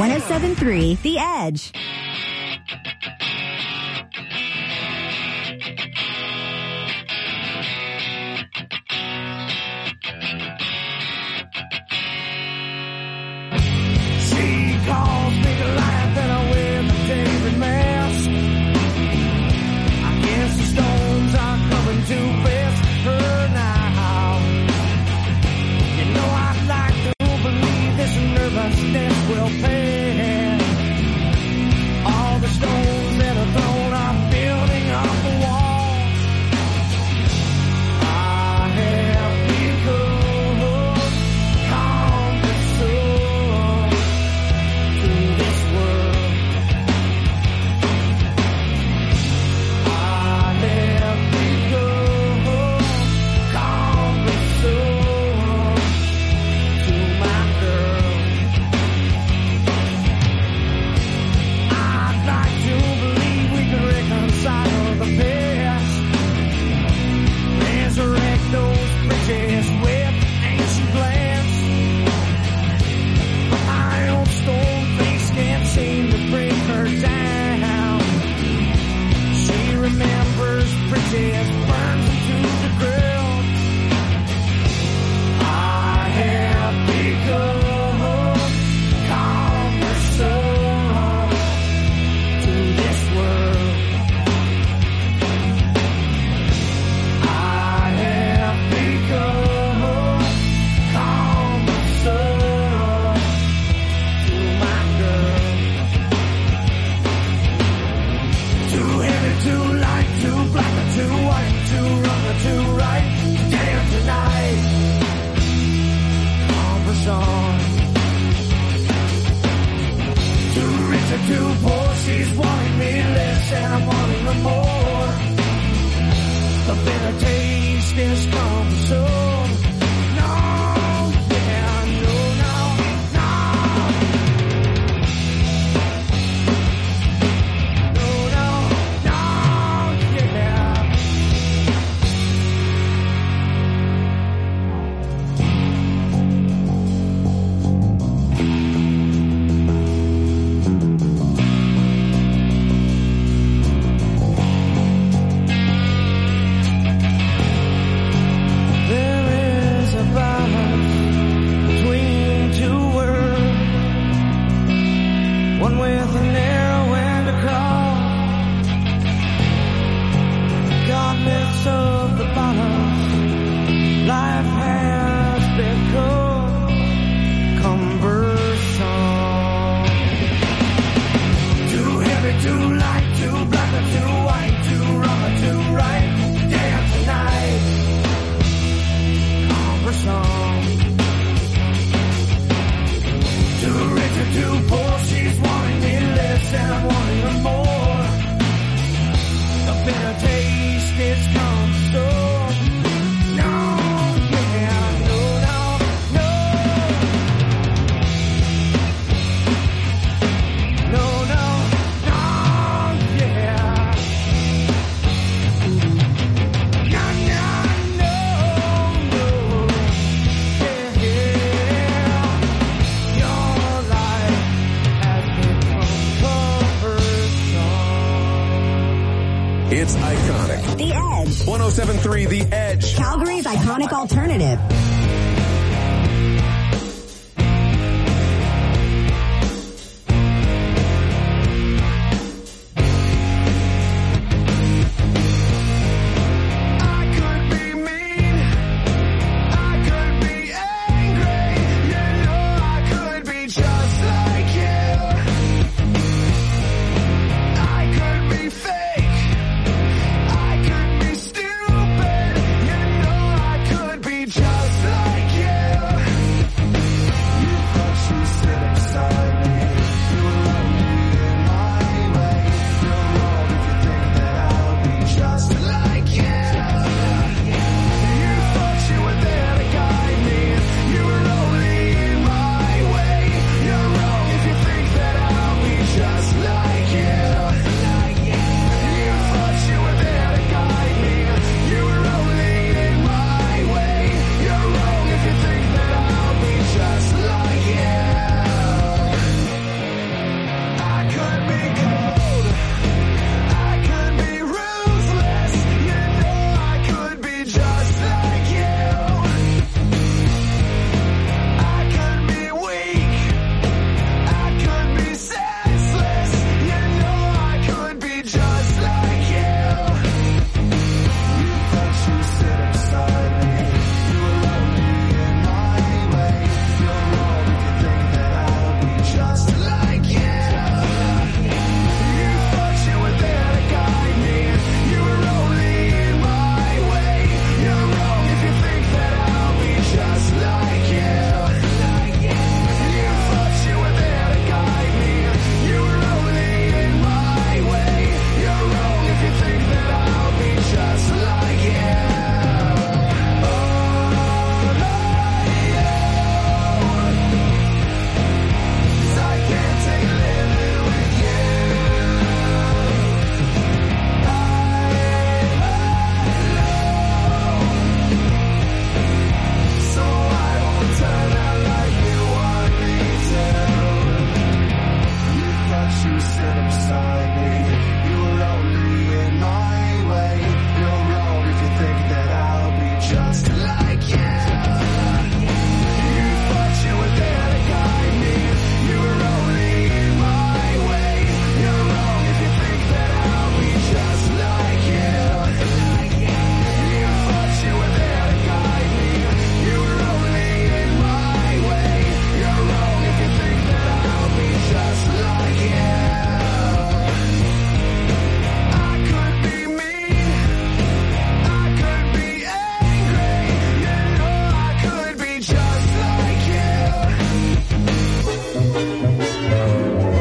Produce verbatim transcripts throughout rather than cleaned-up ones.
one oh seven point three The Edge. She calls me the light that I wear my David mask. I guess the stones are coming to best her now. You know I'd like to believe this nervousness will pass. All the stones that are thrown are building up a wall. I have become calm and soul to this world. I have become calm and soul to my girl. I'd like to believe we can reconcile the past, resurrect those bridges with ancient plans. But my old stone face can't seem to bring her down. She remembers bridges burned into the ground. I have become calmer soul to this world. I have become calmer soul to my girl. Too heavy, too light, too black or too white, too wrong or too right, today or tonight. Conversation. Too rich or too poor, she's wanting me less and I'm wanting her more. The bitter taste is come soon. No, yeah, no, no, no. No, no, no, yeah. There is a balance between two worlds, one with a narrow end to cross. Godless of the balance, life has become cumbersome. Too heavy, too light, too black or too white, too wrong or too right, day or tonight. Conversation. Too rich or too poor, she's wanting me less and I'm wanting her more. The bitter taste is come soon. No, yeah, no, no, no. No, no, no, yeah. No, no, no, no. Yeah, yeah. Your life has become cumbersome. It's iconic. The Edge. one oh seven point three The Edge. Calgary's iconic alternative. I could be mean, I could be angry, you know I could be just like you. I could be fake, I could be stupid, you know I could be just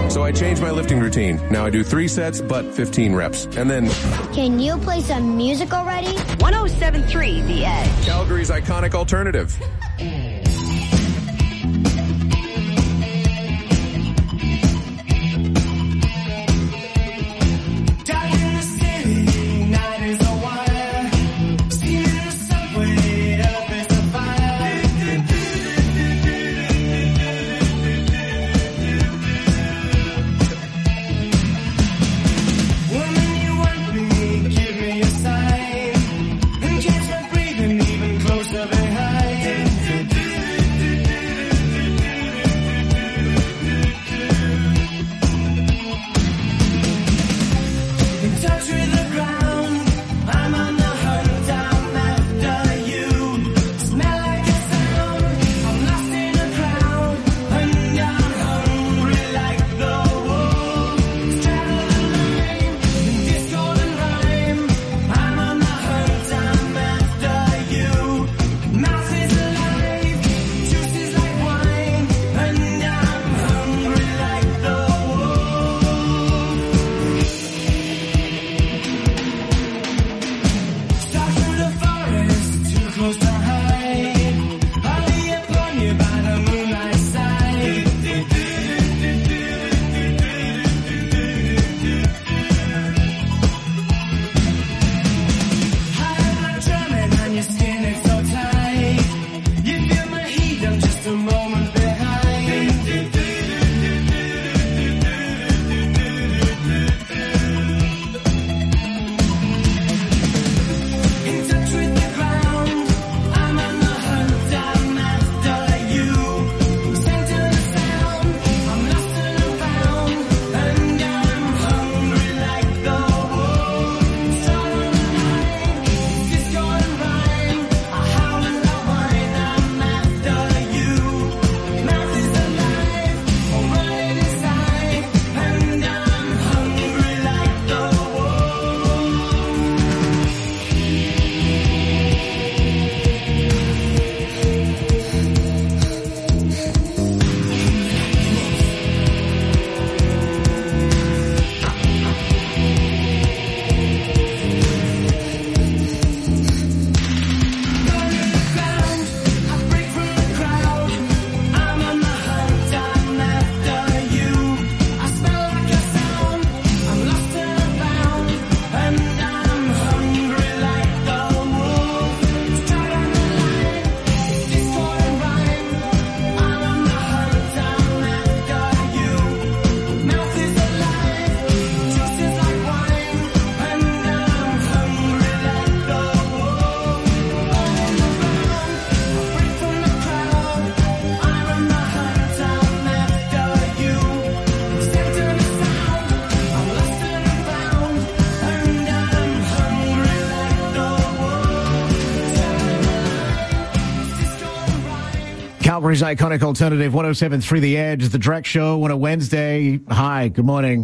So I changed my lifting routine. Now I do three sets, but fifteen reps. And then Can you play some music already? one oh seven point three The Edge. Calgary's iconic alternative. Calgary's iconic alternative, one oh seven point three The Edge, The Drex Show on a Wednesday. Hi, good morning.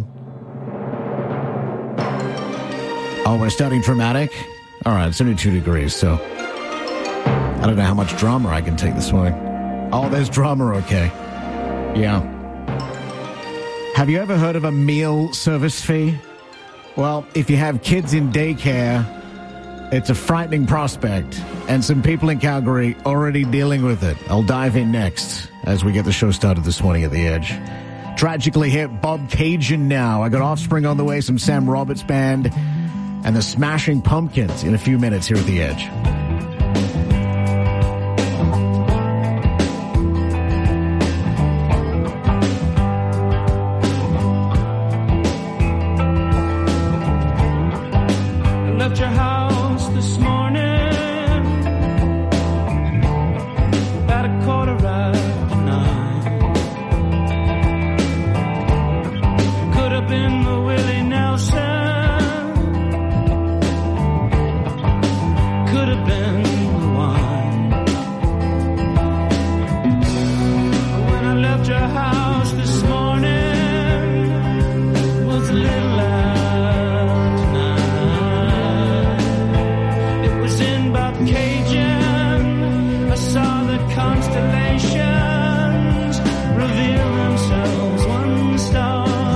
Oh, we're starting dramatic? All right, it's only two degrees, so I don't know how much drama I can take this morning. Oh, there's drama, okay. Yeah. Have you ever heard of a meal service fee? Well, if you have kids in daycare, it's a frightening prospect, and some people in Calgary already dealing with it. I'll dive in next as we get the show started this morning at The Edge. Tragically hit Bob Cajun now. I got Offspring on the way, some Sam Roberts Band, and the Smashing Pumpkins in a few minutes here at The Edge. Constellations reveal themselves one star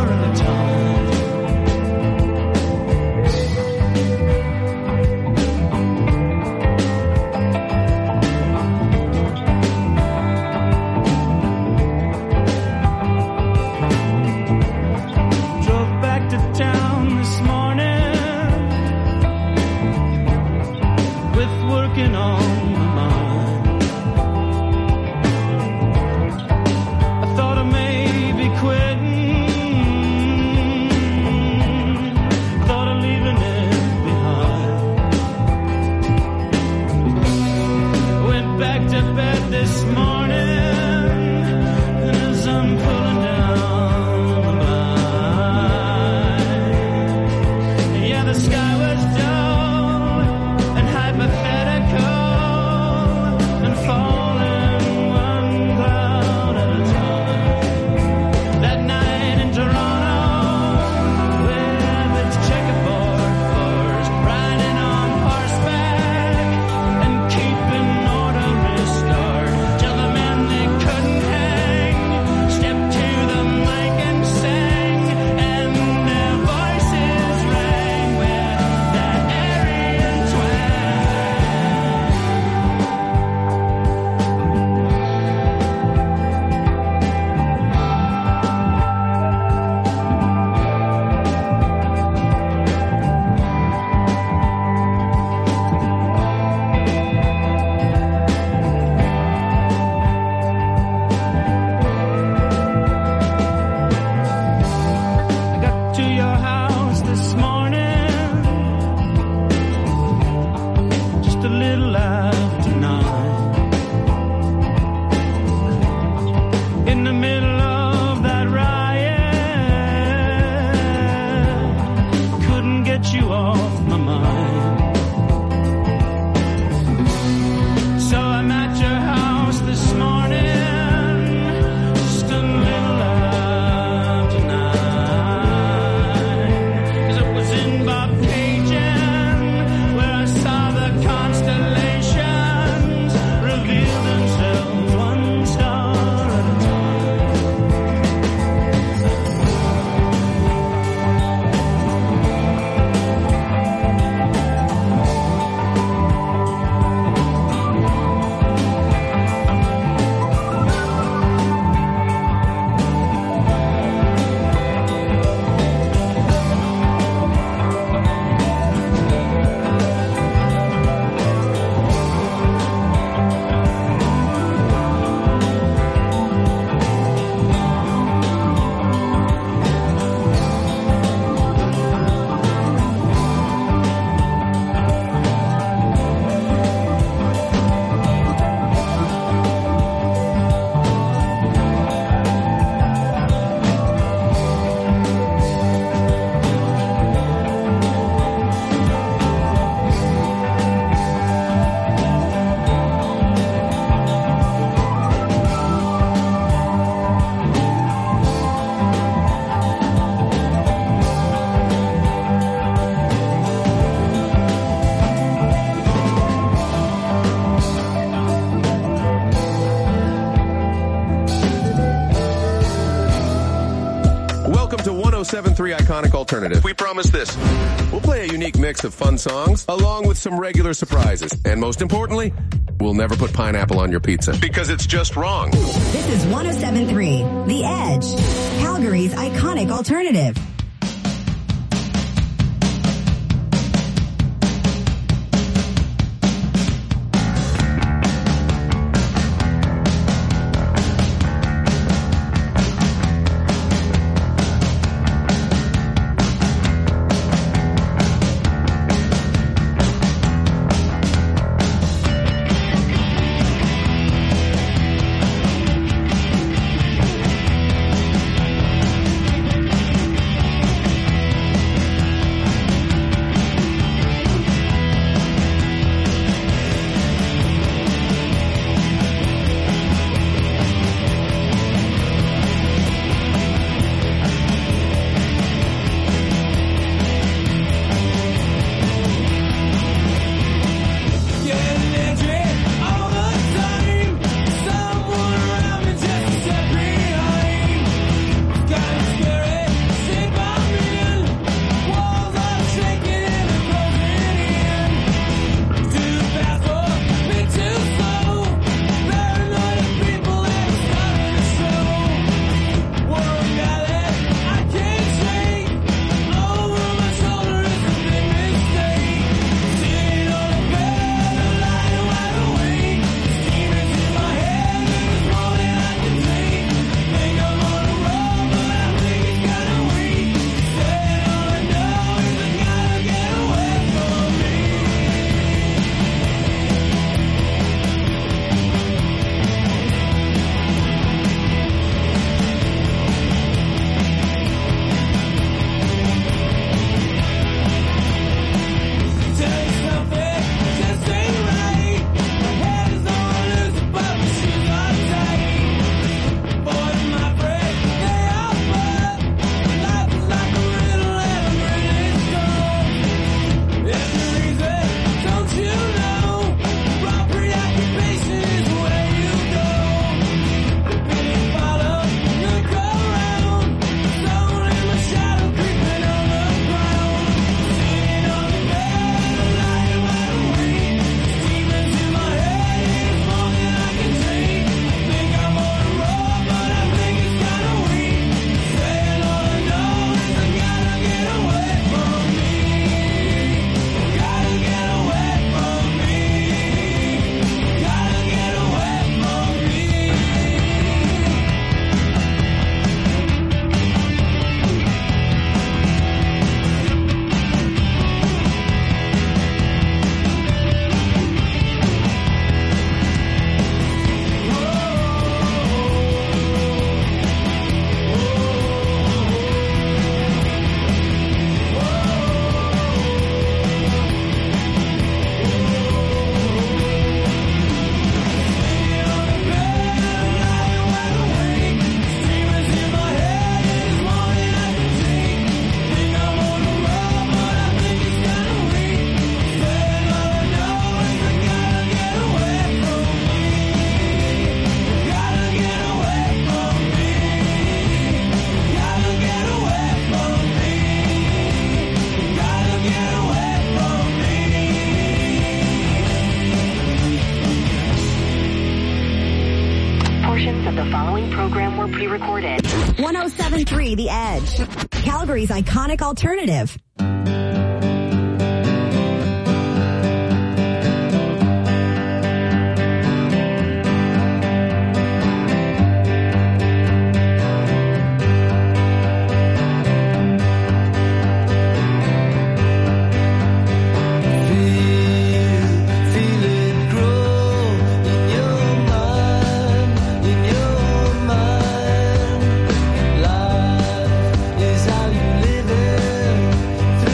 Welcome to one oh seven point three Iconic Alternative. We promise this. We'll play a unique mix of fun songs, along with some regular surprises. And most importantly, we'll never put pineapple on your pizza, because it's just wrong. This is one oh seven point three The Edge, Calgary's Iconic Alternative. Pre-recorded. one oh seven point three The Edge, Calgary's Iconic Alternative. Life is how you live it.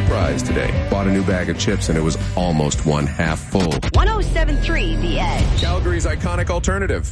surprised today. Bought a new bag of chips and it was almost one half full. one oh seven point three The Edge. Calgary's iconic alternative.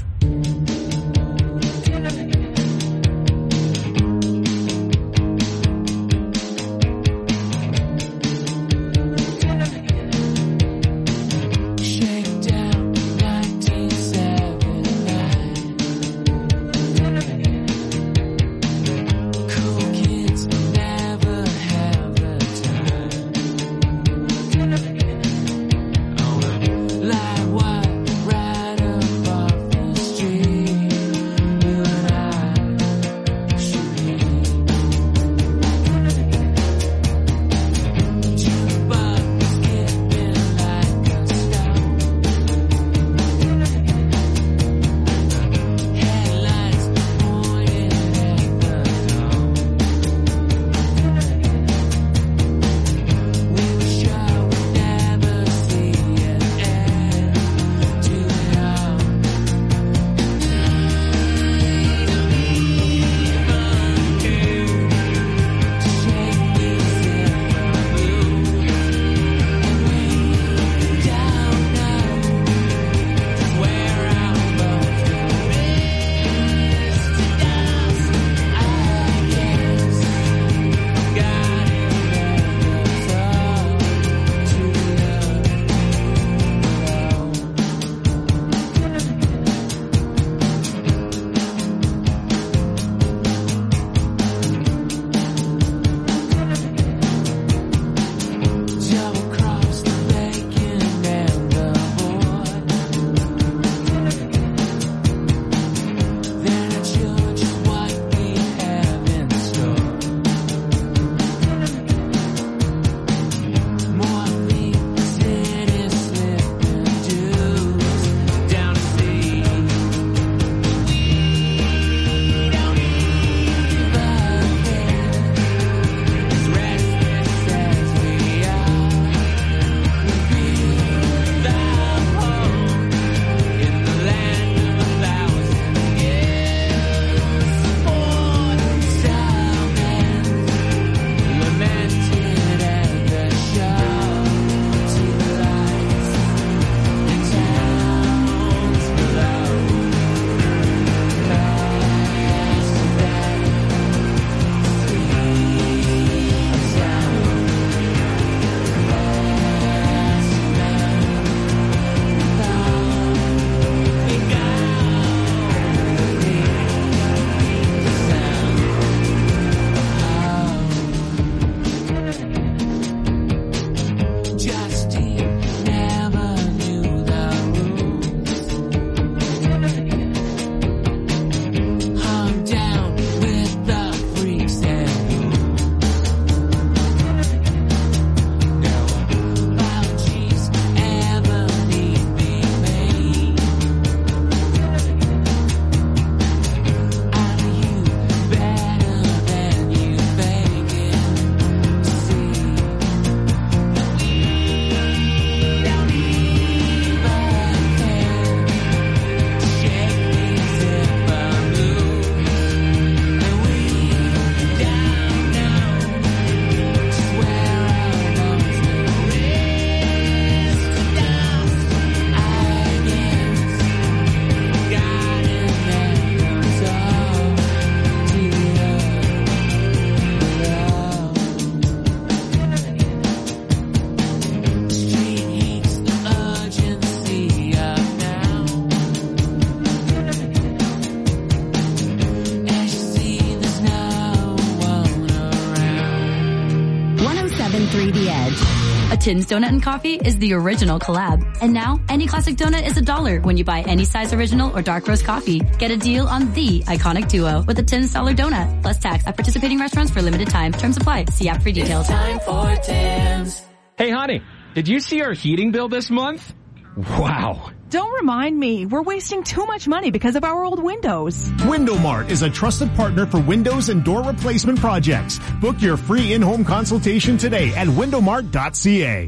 Tin's Donut and Coffee is the original collab. And now, any classic donut is a dollar when you buy any size original or dark roast coffee. Get a deal on the iconic duo with a Tin's Dollar Donut. Plus tax at participating restaurants for limited time. Terms apply. See app for details. It's time for Tim's. Hey, honey, did you see our heating bill this month? Wow. Don't remind me. We're wasting too much money because of our old windows. Window Mart is a trusted partner for windows and door replacement projects. Book your free in-home consultation today at window mart dot c a.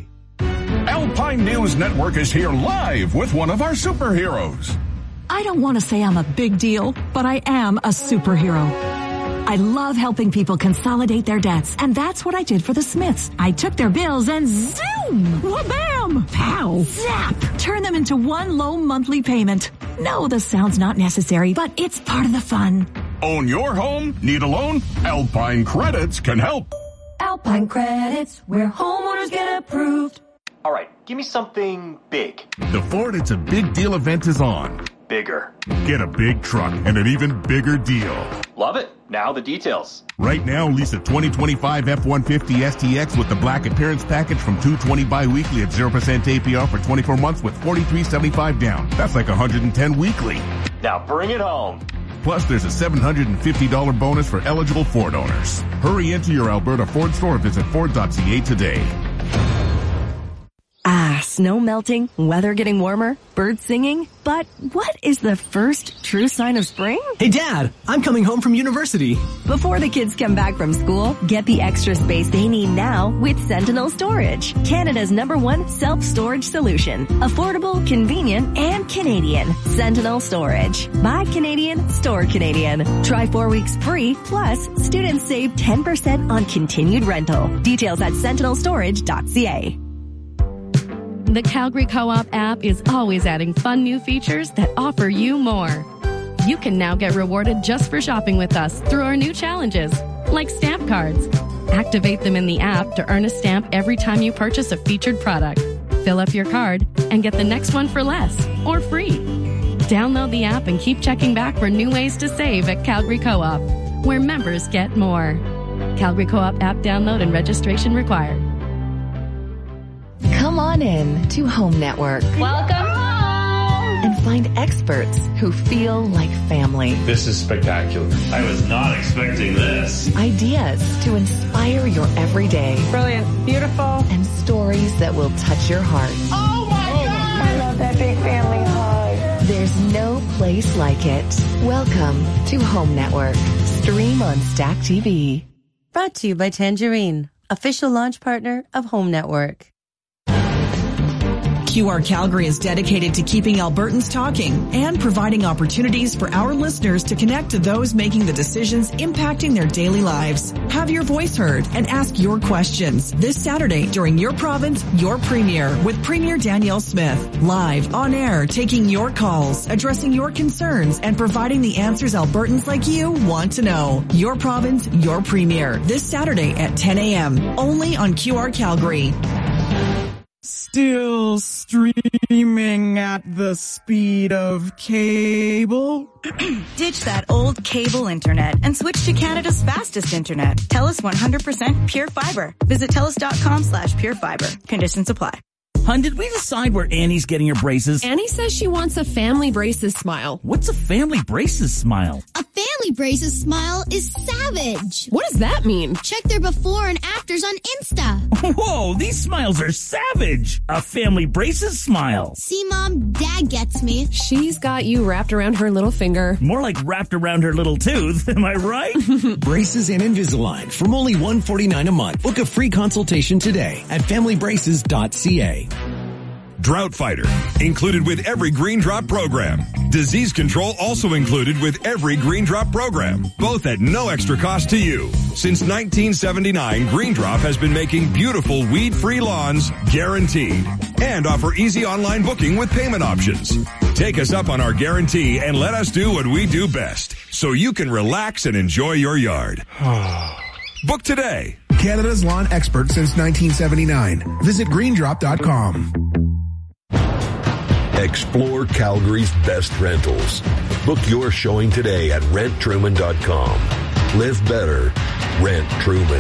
Alpine News Network is here live with one of our superheroes. I don't want to say I'm a big deal, but I am a superhero. I love helping people consolidate their debts, and that's what I did for the Smiths. I took their bills and zoom! Wha-bam! Pow! Zap! Turn them into one low monthly payment. No, the sound's not necessary, but it's part of the fun. Own your home? Need a loan? Alpine Credits can help. Alpine Credits, where homeowners get approved. All right, give me something big. The Ford It's a Big Deal event is on. Bigger. Get a big truck and an even bigger deal. Love it. Now the details. Right now, lease a twenty twenty-five F one fifty S T X with the Black Appearance Package from two hundred twenty bi-weekly at zero percent A P R for twenty-four months with forty-three seventy-five down. That's like one hundred ten weekly. Now bring it home. Plus, there's a seven hundred fifty dollars bonus for eligible Ford owners. Hurry into your Alberta Ford store. Visit Ford dot C A today. Ah, snow melting, weather getting warmer, birds singing. But what is the first true sign of spring? Hey, Dad, I'm coming home from university. Before the kids come back from school, get the extra space they need now with Sentinel Storage, Canada's number one self-storage solution. Affordable, convenient, and Canadian. Sentinel Storage. Buy Canadian, store Canadian. Try four weeks free, plus students save ten percent on continued rental. Details at sentinel storage dot c a. The Calgary Co-op app is always adding fun new features that offer you more. You can now get rewarded just for shopping with us through our new challenges, like stamp cards. Activate them in the app to earn a stamp every time you purchase a featured product. Fill up your card and get the next one for less or free. Download the app and keep checking back for new ways to save at Calgary Co-op, where members get more. Calgary Co-op app download and registration required. Come on in to Home Network. Welcome home! And find experts who feel like family. This is spectacular. I was not expecting this. Ideas to inspire your everyday. Brilliant. Beautiful. And stories that will touch your heart. Oh my oh God! I love that big family hug. There's no place like it. Welcome to Home Network. Stream on Stack T V. Brought to you by Tangerine, official launch partner of Home Network. Q R Calgary is dedicated to keeping Albertans talking and providing opportunities for our listeners to connect to those making the decisions impacting their daily lives. Have your voice heard and ask your questions this Saturday during Your Province, Your Premier with Premier Danielle Smith. Live, on air, taking your calls, addressing your concerns, and providing the answers Albertans like you want to know. Your Province, Your Premier this Saturday at ten a.m. only on Q R Calgary. Still streaming at the speed of cable? Ditch that old cable internet and switch to Canada's fastest internet. TELUS one hundred percent Pure Fiber. Visit TELUS.com slash Pure Fiber. Conditions apply. Hun, did we decide where Annie's getting her braces? Annie says she wants a family braces smile. What's a family braces smile? A family braces smile is savage. What does that mean? Check their before and afters on Insta. Whoa, these smiles are savage. A family braces smile. See, Mom, Dad gets me. She's got you wrapped around her little finger. More like wrapped around her little tooth. Am I right? Braces and Invisalign from only one hundred forty-nine dollars a month. Book a free consultation today at family braces dot c a. Drought Fighter, included with every Green Drop program. Disease control also included with every Green Drop program, both at no extra cost to you. Since nineteen seventy-nine, Green Drop has been making beautiful weed-free lawns guaranteed and offer easy online booking with payment options. Take us up on our guarantee and let us do what we do best so you can relax and enjoy your yard. Book today. Canada's lawn expert since nineteen seventy-nine. Visit green drop dot com. Explore Calgary's best rentals. Book your showing today at rent truman dot com. Live better. Rent Truman.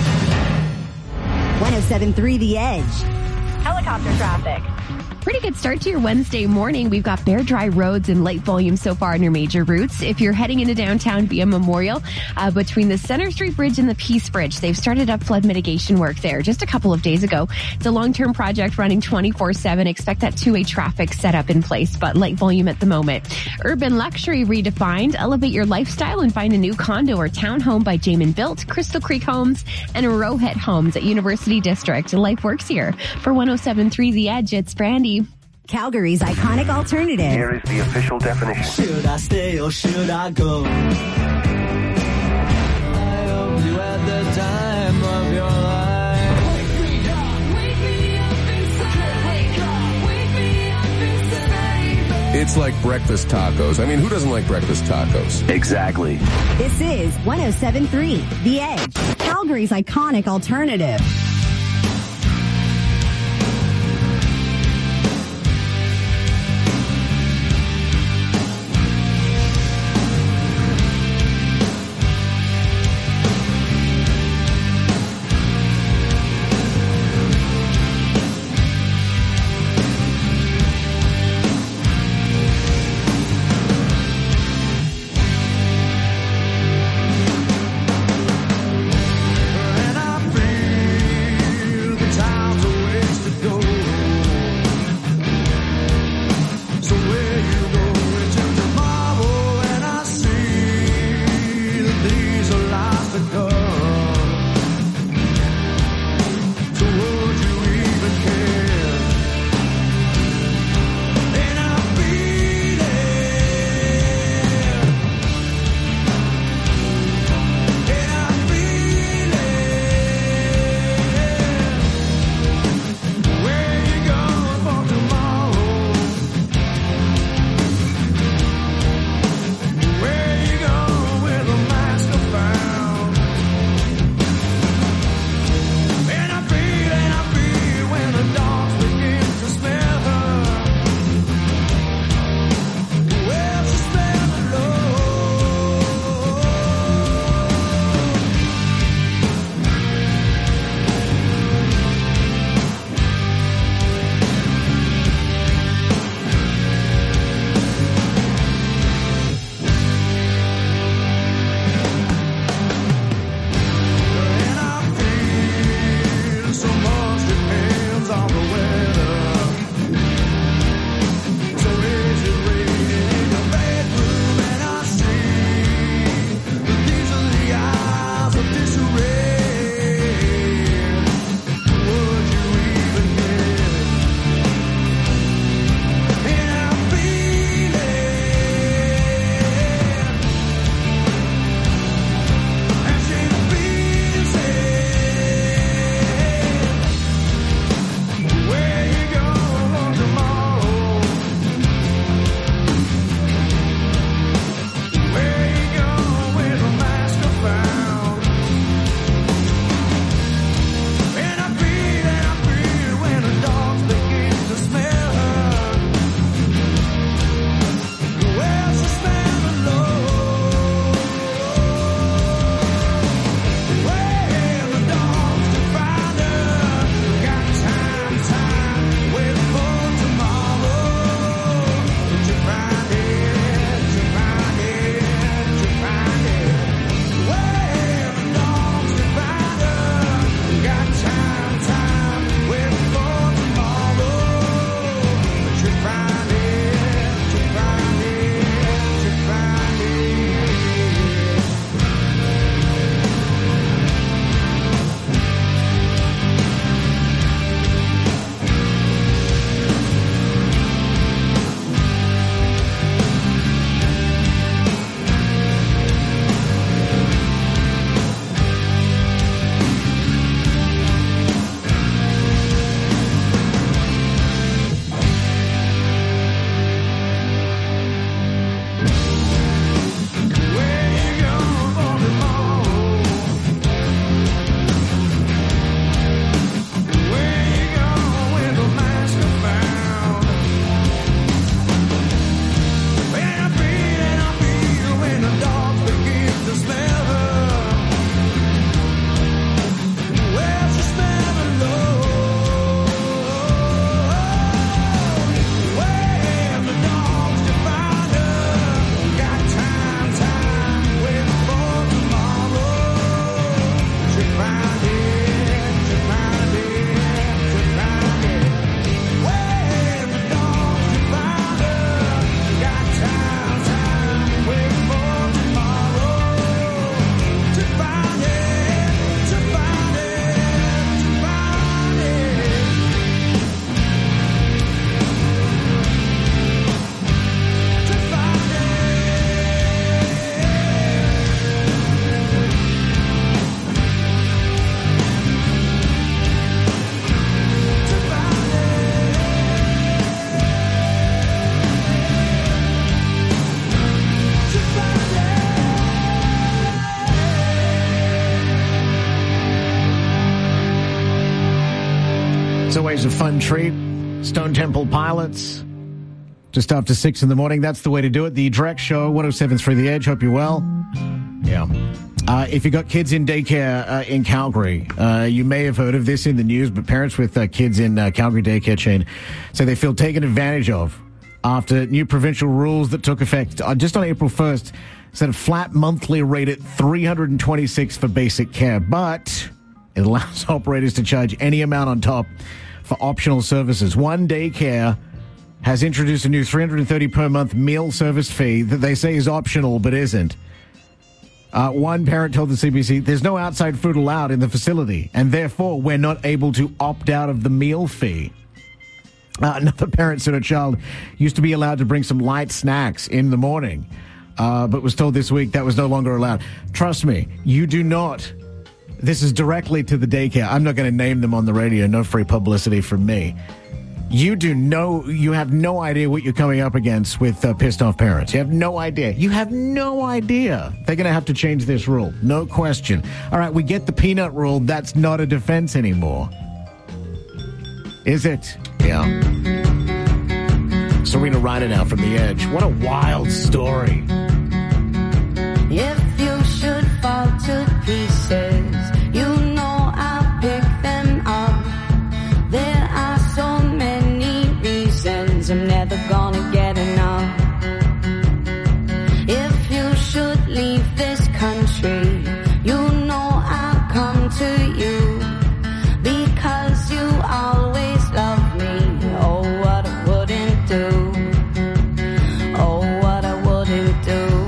one oh seven point three The Edge. Helicopter traffic. Pretty good start to your Wednesday morning. We've got bare, dry roads and light volume so far on your major routes. If you're heading into downtown via Memorial, uh, between the Center Street Bridge and the Peace Bridge, they've started up flood mitigation work there just a couple of days ago. It's a long-term project running twenty-four seven. Expect that two-way traffic set up in place, but light volume at the moment. Urban luxury redefined. Elevate your lifestyle and find a new condo or townhome by Jamin Built, Crystal Creek Homes, and Rowhead Homes at University District. Life works here. For one oh seven point three The Edge, it's Brandy. Calgary's iconic alternative. Here is the official definition. Should I stay or should I go? It's like breakfast tacos. I mean, who doesn't like breakfast tacos? Exactly. This is one oh seven point three The Edge, Calgary's iconic alternative. It's always a fun treat. Stone Temple Pilots. Just after six in the morning. That's the way to do it. The Drex Show, one oh seven point three The Edge. Hope you're well. Yeah. Uh, if you've got kids in daycare uh, in Calgary, uh, you may have heard of this in the news, but parents with uh, kids in uh, Calgary daycare chain say they feel taken advantage of after new provincial rules that took effect uh, just on April first set a flat monthly rate at three hundred twenty-six dollars for basic care, but it allows operators to charge any amount on top for optional services. One daycare has introduced a new three hundred thirty dollars per month meal service fee that they say is optional but isn't. Uh, one parent told the C B C, there's no outside food allowed in the facility, and therefore we're not able to opt out of the meal fee. Uh, another parent said a child used to be allowed to bring some light snacks in the morning, uh, but was told this week that was no longer allowed. Trust me, you do not. This is directly to the daycare. I'm not going to name them on the radio. No free publicity from me. You do no, you have no idea what you're coming up against with uh, pissed off parents. You have no idea. You have no idea. They're going to have to change this rule. No question. All right, we get the peanut rule. That's not a defense anymore. Is it? Yeah. Serena Ryder now from The Edge. What a wild story. If you should fall to pieces, you know I'll pick them up. There are so many reasons I'm never gonna get enough. If you should leave this country, you know I'll come to you because you always love me. Oh, what I wouldn't do. Oh, what I wouldn't do.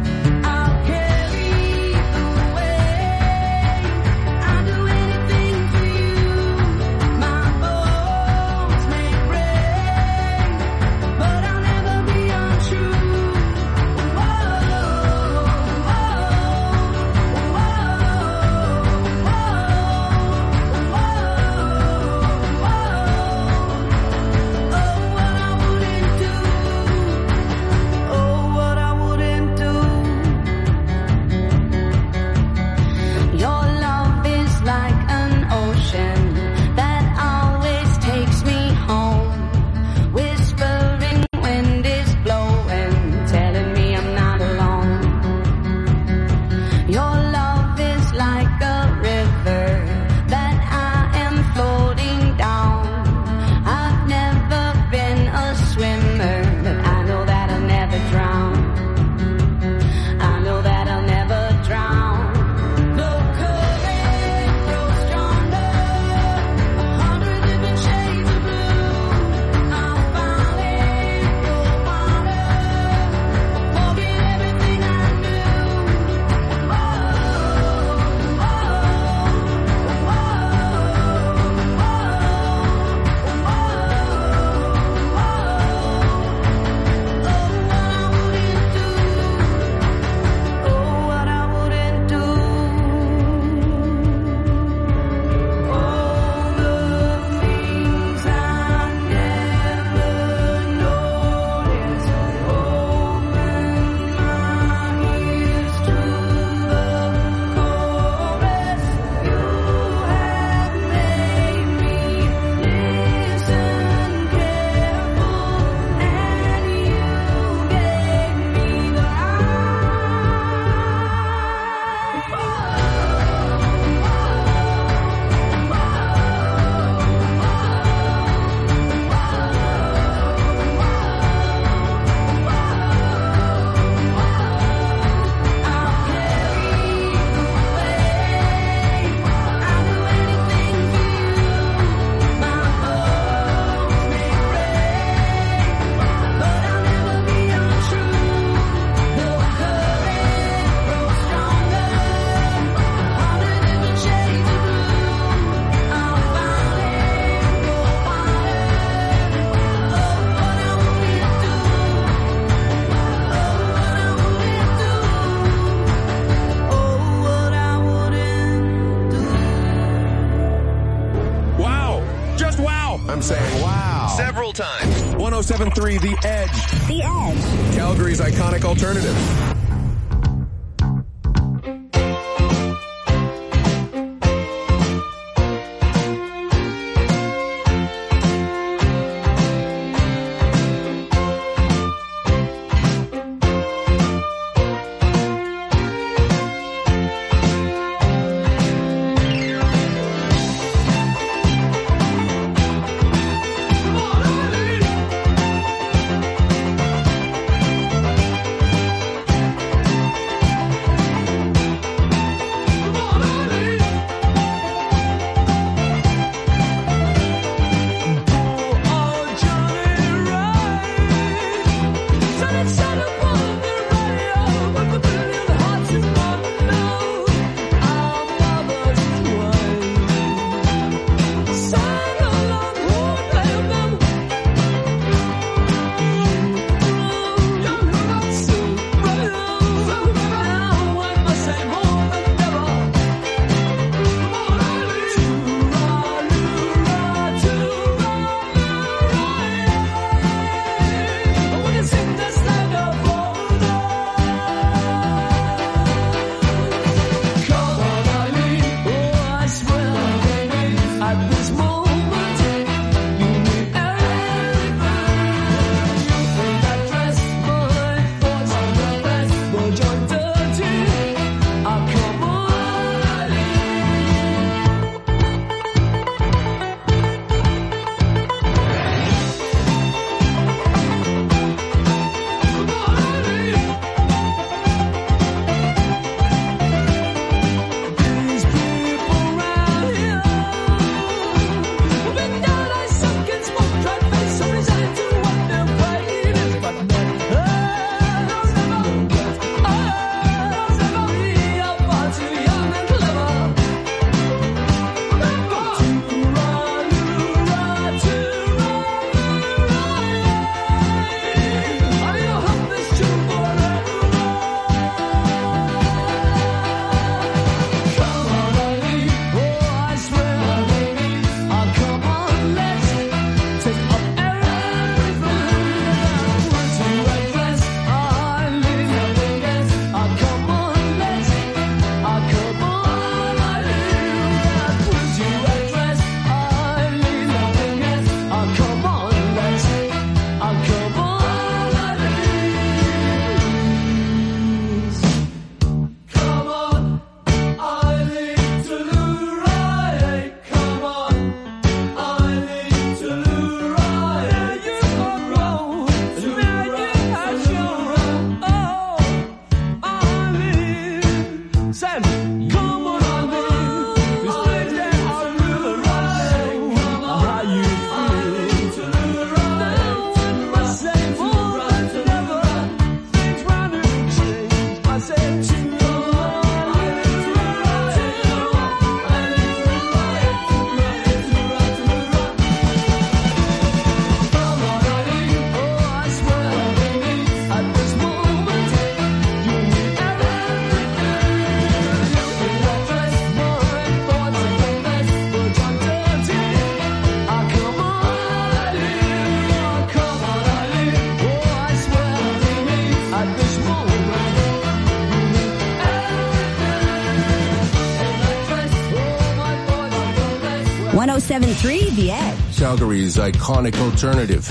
one oh seven point three The Edge. The Edge. Calgary's iconic alternative. one oh seven point three The Edge. Calgary's iconic alternative.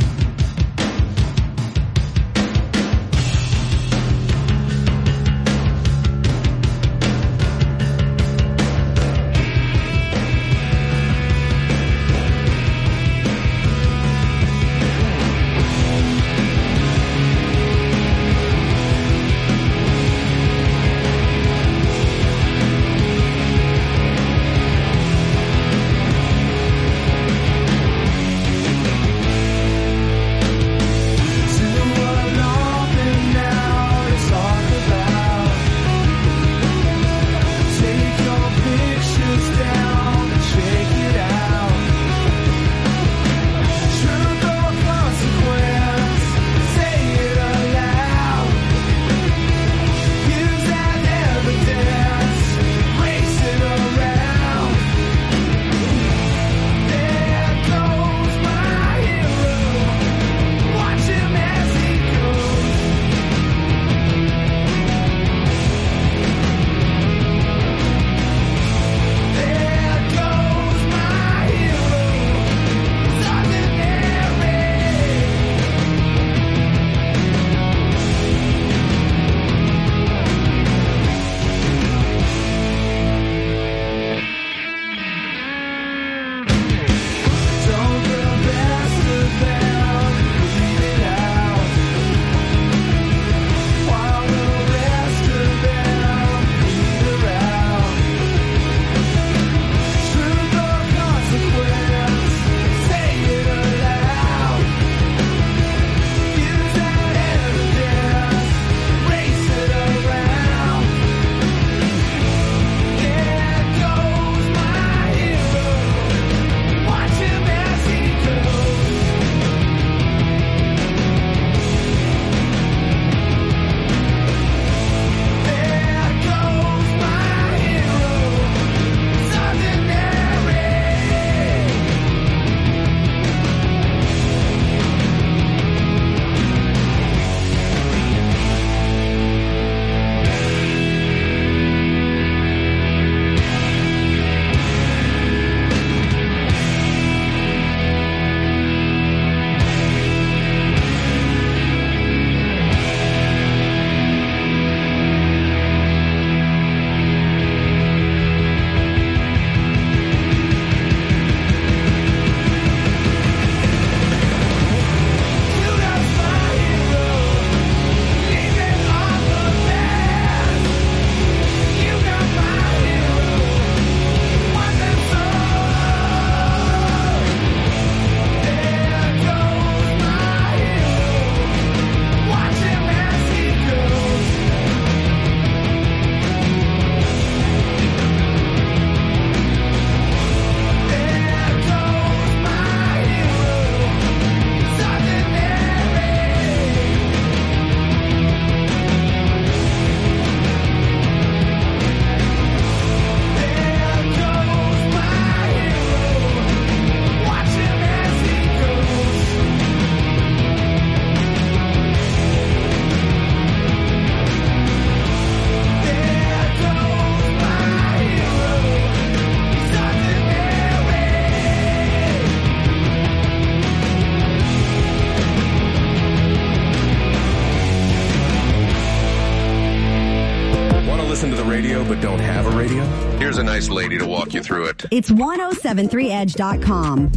listen to the radio but don't have a radio? Here's a nice lady to walk you through it. It's ten seventy-three edge dot com.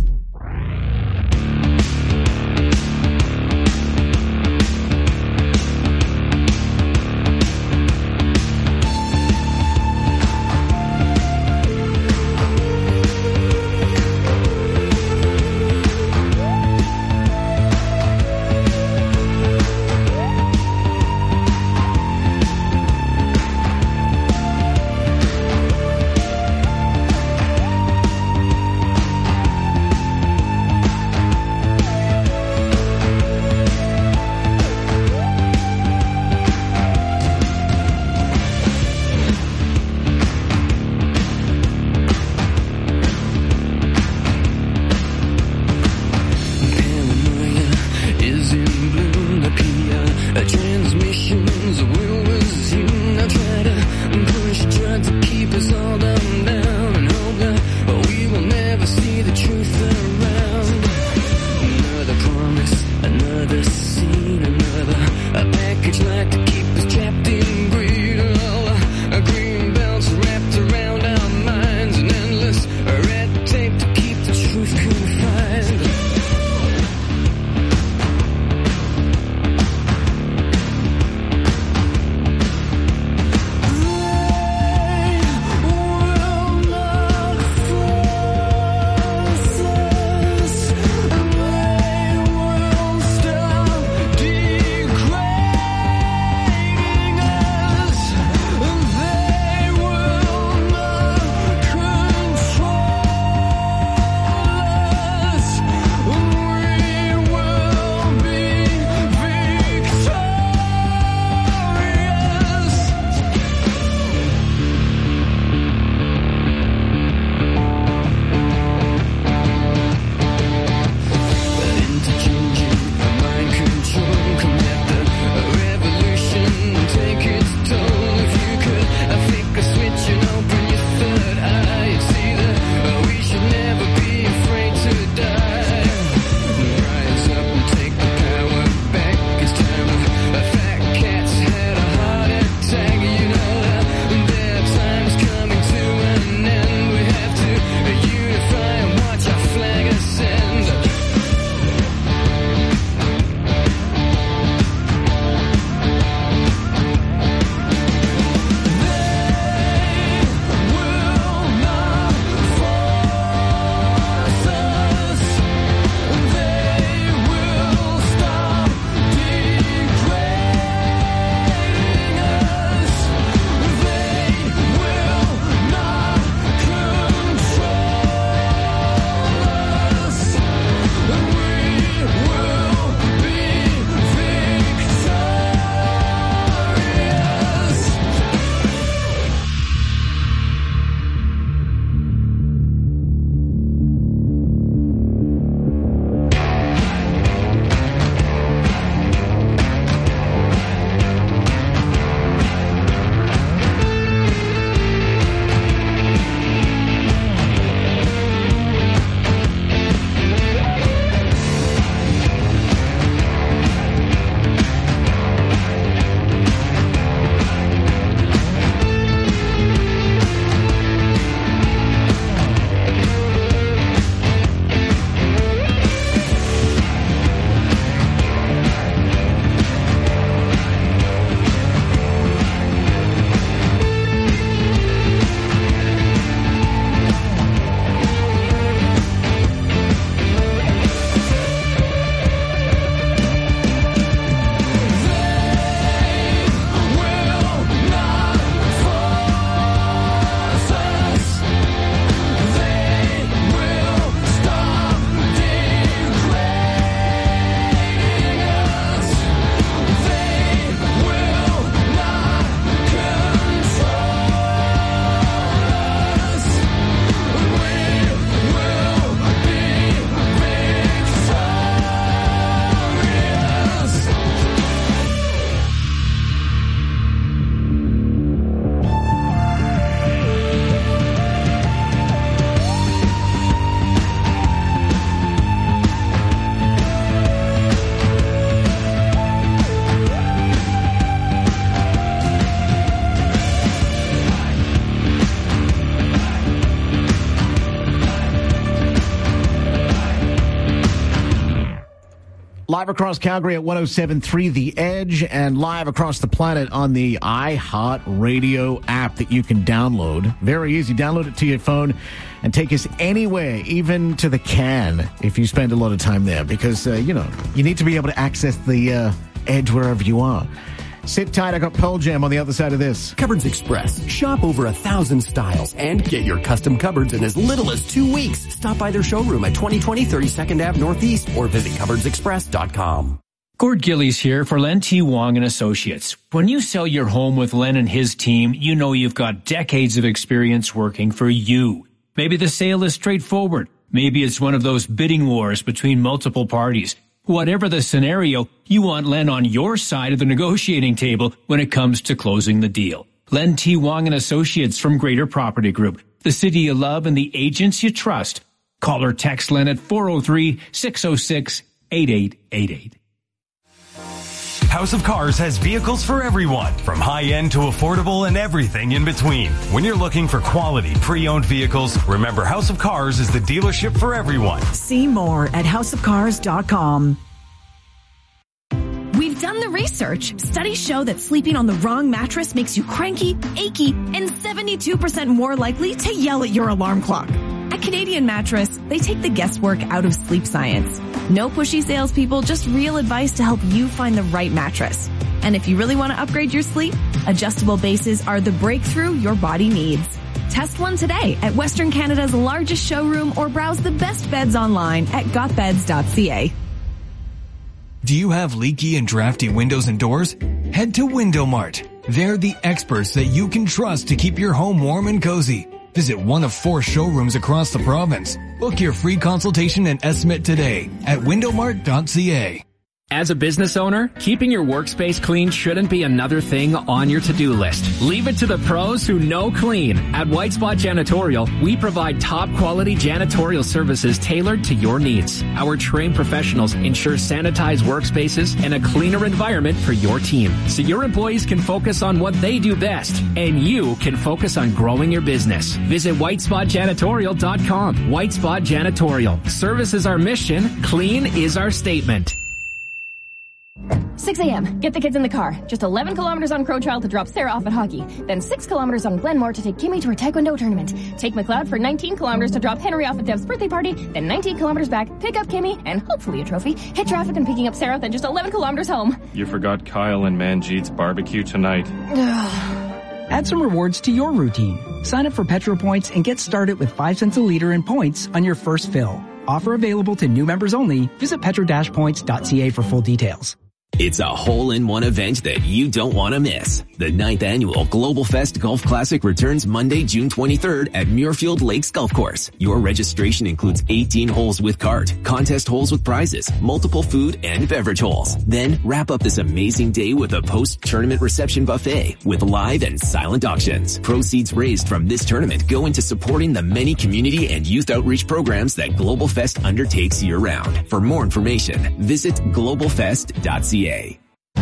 Live across Calgary at one oh seven point three The Edge, and live across the planet on the iHeartRadio app that you can download. Very easy. Download it to your phone and take us anywhere, even to the can, if you spend a lot of time there, because, uh, you know, you need to be able to access the uh, Edge wherever you are. Sit tight. I got Pearl Jam on the other side of this. Cupboards Express. Shop over a thousand styles and get your custom cupboards in as little as two weeks. Stop by their showroom at twenty twenty thirty-second Avenue Northeast or visit cupboards express dot com. Gord Gillies here for Len T. Wong and Associates. When you sell your home with Len and his team, you know you've got decades of experience working for you. Maybe the sale is straightforward. Maybe it's one of those bidding wars between multiple parties. Whatever the scenario, you want Len on your side of the negotiating table when it comes to closing the deal. Len T. Wong and Associates from Greater Property Group, the city you love and the agents you trust. Call or text Len at four oh three, six oh six, eight eight eight eight. House of Cars has vehicles for everyone, from high-end to affordable and everything in between. When you're looking for quality pre-owned vehicles, remember House of Cars is the dealership for everyone. See more at house of cars dot com. We've done the research. Studies show that sleeping on the wrong mattress makes you cranky, achy, and seventy-two percent more likely to yell at your alarm clock. At Canadian Mattress, they take the guesswork out of sleep science. No pushy salespeople, just real advice to help you find the right mattress. And if you really want to upgrade your sleep, adjustable bases are the breakthrough your body needs. Test one today at Western Canada's largest showroom or browse the best beds online at got beds dot c a. Do you have leaky and drafty windows and doors? Head to Window Mart. They're the experts that you can trust to keep your home warm and cozy. Visit one of four showrooms across the province. Book your free consultation and estimate today at window mart dot c a. As a business owner, keeping your workspace clean shouldn't be another thing on your to-do list. Leave it to the pros who know clean. At White Spot Janitorial, we provide top-quality janitorial services tailored to your needs. Our trained professionals ensure sanitized workspaces and a cleaner environment for your team, so your employees can focus on what they do best, and you can focus on growing your business. Visit white spot janitorial dot com. White Spot Janitorial. Service is our mission. Clean is our statement. six a.m. Get the kids in the car. Just eleven kilometers on Crow Trail to drop Sarah off at hockey. Then six kilometers on Glenmore to take Kimmy to her taekwondo tournament. Take McLeod for nineteen kilometers to drop Henry off at Dev's birthday party. Then nineteen kilometers back, pick up Kimmy, and hopefully a trophy. Hit traffic and picking up Sarah, then just eleven kilometers home. You forgot Kyle and Manjeet's barbecue tonight. Add some rewards to your routine. Sign up for Petro Points and get started with five cents a liter in points on your first fill. Offer available to new members only. Visit petro dash points dot c a for full details. It's a hole-in-one event that you don't want to miss. The ninth annual Global Fest Golf Classic returns Monday, June twenty-third at Muirfield Lakes Golf Course. Your registration includes eighteen holes with cart, contest holes with prizes, multiple food and beverage holes. Then wrap up this amazing day with a post-tournament reception buffet with live and silent auctions. Proceeds raised from this tournament go into supporting the many community and youth outreach programs that Global Fest undertakes year-round. For more information, visit global fest dot c a.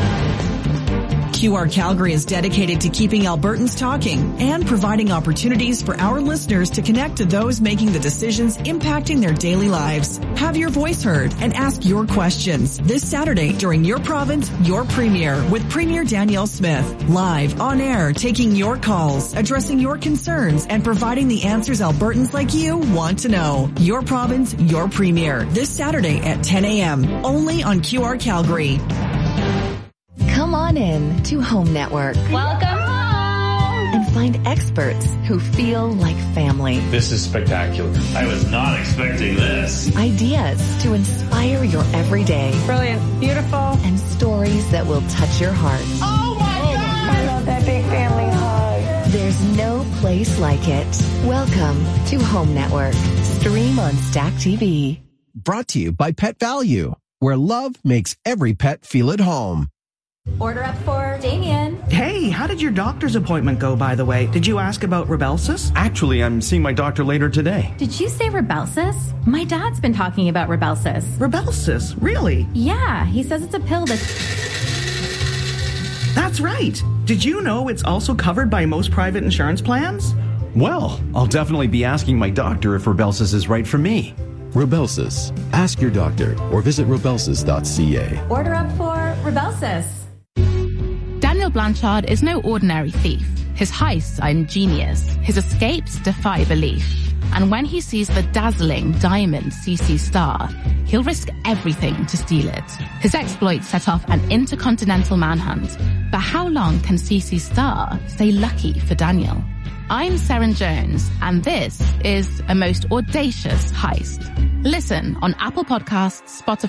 Q R Calgary is dedicated to keeping Albertans talking and providing opportunities for our listeners to connect to those making the decisions impacting their daily lives. Have your voice heard and ask your questions this Saturday during Your Province, Your Premier with Premier Danielle Smith. Live, on air, taking your calls, addressing your concerns, and providing the answers Albertans like you want to know. Your Province, Your Premier this Saturday at ten a.m. only on Q R Calgary. Come on in to Home Network. Welcome home! And find experts who feel like family. This is spectacular. I was not expecting this. Ideas to inspire your everyday. Brilliant. Beautiful. And stories that will touch your heart. Oh my God! I love that big family hug. There's no place like it. Welcome to Home Network. Stream on Stack T V. Brought to you by Pet Value, where love makes every pet feel at home. Order up for Damien. Hey, how did your doctor's appointment go, by the way? Did you ask about Rybelsus? Actually, I'm seeing my doctor later today. Did you say Rybelsus? My dad's been talking about Rybelsus. Rybelsus? Really? Yeah, he says it's a pill that... That's right. Did you know it's also covered by most private insurance plans? Well, I'll definitely be asking my doctor if Rybelsus is right for me. Rybelsus. Ask your doctor or visit rybelsus dot c a. Order up for Rybelsus. Daniel Blanchard is no ordinary thief. His heists are ingenious. His escapes defy belief. And when he sees the dazzling diamond C C Star, he'll risk everything to steal it. His exploits set off an intercontinental manhunt. But how long can C C Star stay lucky for Daniel? I'm Seren Jones, and this is a most audacious heist. Listen on Apple Podcasts, Spotify,